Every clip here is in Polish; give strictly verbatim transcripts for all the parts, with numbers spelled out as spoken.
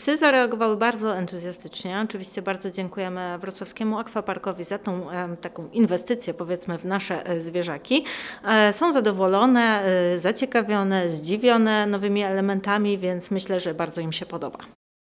Psy zareagowały bardzo entuzjastycznie. Oczywiście bardzo dziękujemy Wrocławskiemu Akwaparkowi za tą e, taką inwestycję, powiedzmy, w nasze e, zwierzaki. E, są zadowolone, e, zaciekawione, zdziwione nowymi elementami, więc myślę, że bardzo im się podoba.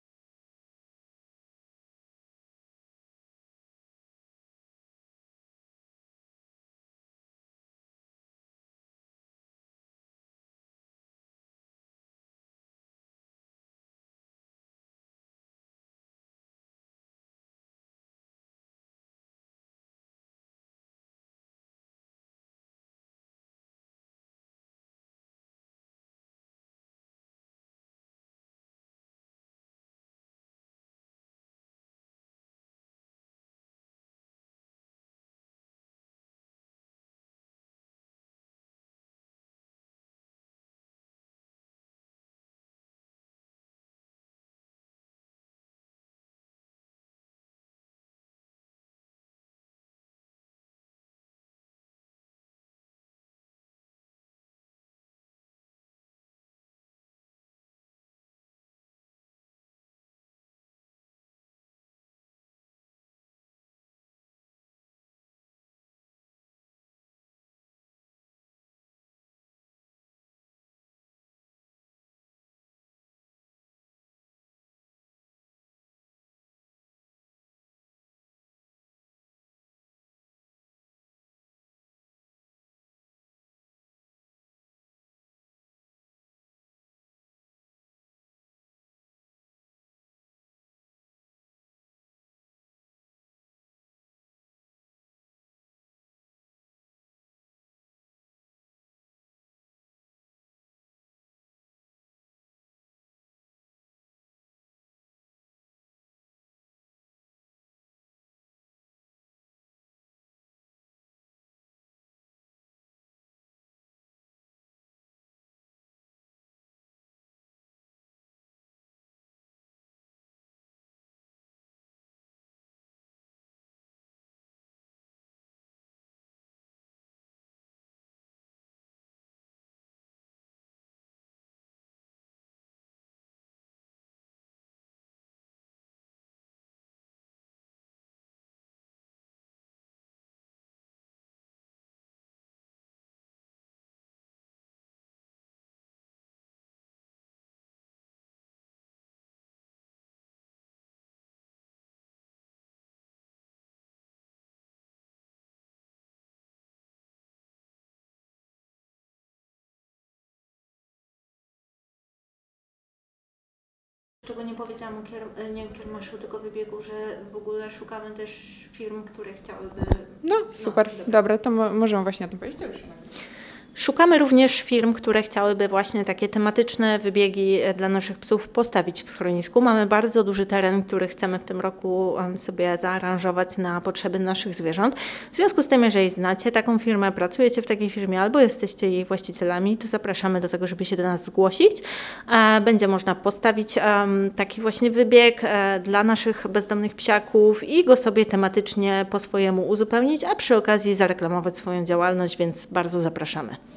Czego nie powiedziałam o kier- nie kiermaszu, tylko wybiegu, że w ogóle szukamy też firm, które chciałyby... No, super, no, dobra, to mo- możemy właśnie o tym powiedzieć. Już. Szukamy również firm, które chciałyby właśnie takie tematyczne wybiegi dla naszych psów postawić w schronisku. Mamy bardzo duży teren, który chcemy w tym roku sobie zaaranżować na potrzeby naszych zwierząt. W związku z tym, jeżeli znacie taką firmę, pracujecie w takiej firmie albo jesteście jej właścicielami, to zapraszamy do tego, żeby się do nas zgłosić. Będzie można postawić taki właśnie wybieg dla naszych bezdomnych psiaków i go sobie tematycznie po swojemu uzupełnić, a przy okazji zareklamować swoją działalność, więc bardzo zapraszamy.